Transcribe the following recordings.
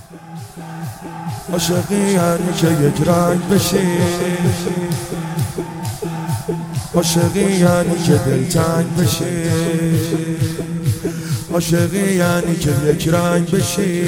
عاشقی یعنی که یک رنگ بشی، عاشقی یعنی که دلتنگ بشی، عاشقی یعنی که یک رنگ بشی،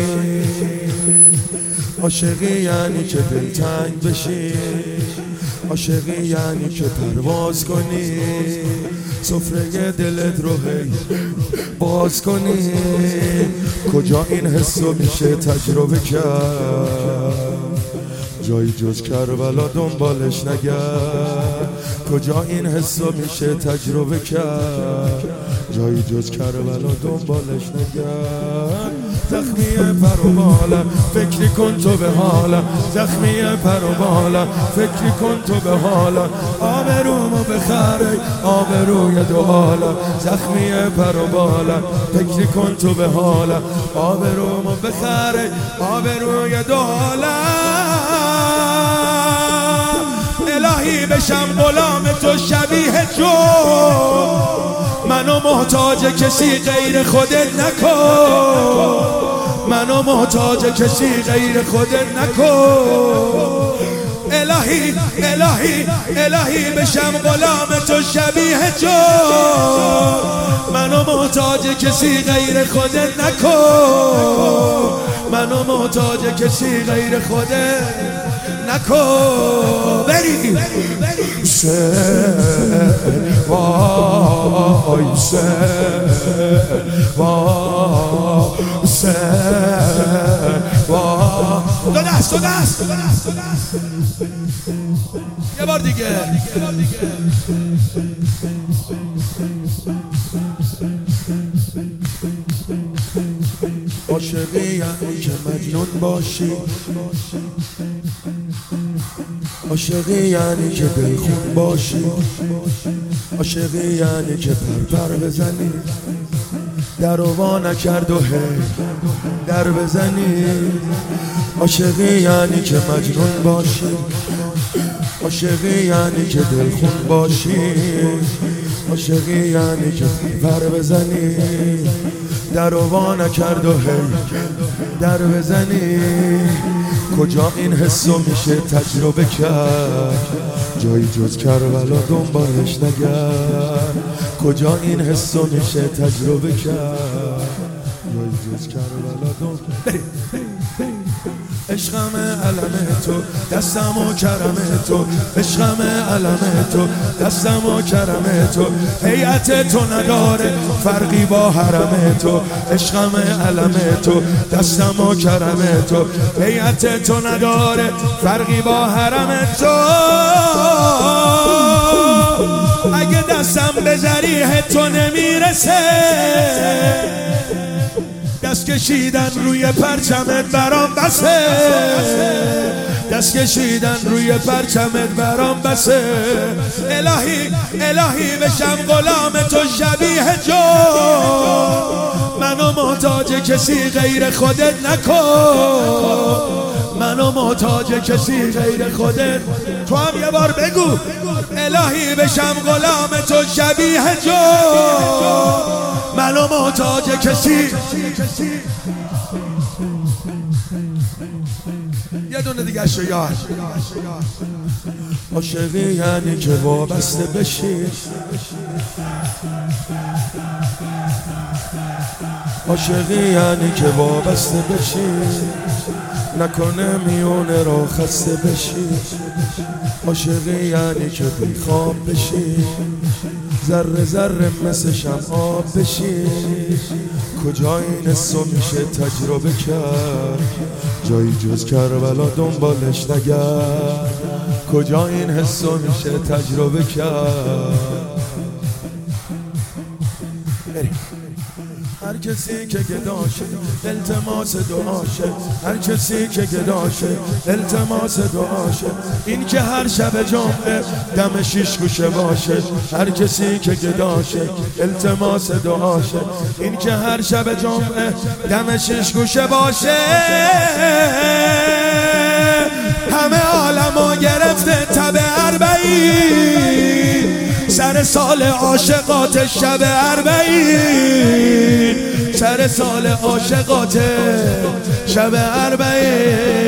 عاشقی یعنی که دلتنگ بشی، عاشقی یعنی که پرواز کنی، سفره دلت رو هی باز کنی. کجا این حسو میشه تجربه کرد؟ جایی جز کربلا دنبالش نگرد. کجا این حسو میشه تجربه کرد؟ جایی جز کربلا دنبالش نگرد. زخمی پر و بالم فکری کن تو به حالم، زخمی پر و بالم فکری کن تو به حالم. آبرومو بخره آبروی دو عالم، زخمی پر و بالم فکری کن تو به حالم. آبرومو بخره آبروی دو عالم. الهی بشم غلام تو شبیه جو، منو محتاج کسی غیر خودت نکن، منو محتاج کسی غیر خودت نکن. الهی الهی الهی بشم غلام تو شبیه جو، منو محتاج کسی غیر خودت نکن، منو محتاج کسی غیر خودت نکن. بری سه وای سه وای سه وای. دو دست یه بار دیگه. عاشقی یعنی که مجنون باشی، عاشقی یعنی که دلخون باشی، عاشقی یعنی که پر بزنی، در وا نکرد و هی در بزنی. عاشقی یعنی که مجنون باشی، عاشقی یعنی که دلخون باشی، عاشقی یعنی که پر بزنی، در وا نکرد و هی در بزنی. کجا این حسو میشه تجربه کرد؟ جایی جز کربلا دنبالش نگرد. کجا این حسو میشه تجربه کرد؟ جایی جز کربلا دنبالش. عشقم علم تو دستم و کرم تو، عشقم علم تو دستم و کرم تو. هیئت تو نداره فرقی با حرم تو، عشقم علم تو دستم و کرم تو. هیئت تو نداره فرقی با حرم تو. اگه دستم به ذریح تو نمیرسه، دست کشیدن روی پرچمت برام بسه، دست کشیدن روی پرچمت برام بسه. الهی الهی بشم غلام تو شبیه جو، منو محتاج کسی غیر خودت نکن، منو محتاج کسی غیر خودت. تو هم یه بار بگو. الهی بشم غلام تو شبیه جو، منو محتاج کسی. یه دونه دیگه شو یار. عاشقی یعنی که وابسته بشی، عاشقی یعنی که وابسته بشی، نکنه میونه را خسته بشی. عاشقی یعنی که بیخواب بشی، ذره ذره مثل شمع آب بشی. کجا این حسو میشه تجربه کرد؟ جایی جز کربلا دنبالش نگرد. کجا این حسو میشه تجربه کرد؟ هر کسی که گداشه التماس دعاشه، هر کسی که گداشه التماس دعاشه. این که هر شب جمعه دم شیش گوشه باشه، هر کسی که گداشه التماس دعاشه. این که هر شب جمعه دم شیش گوشه باشه. همه عالمو گرفته تب اربعین، سر سال عاشقات شب اربعین، سر سال عاشقات شب اربعه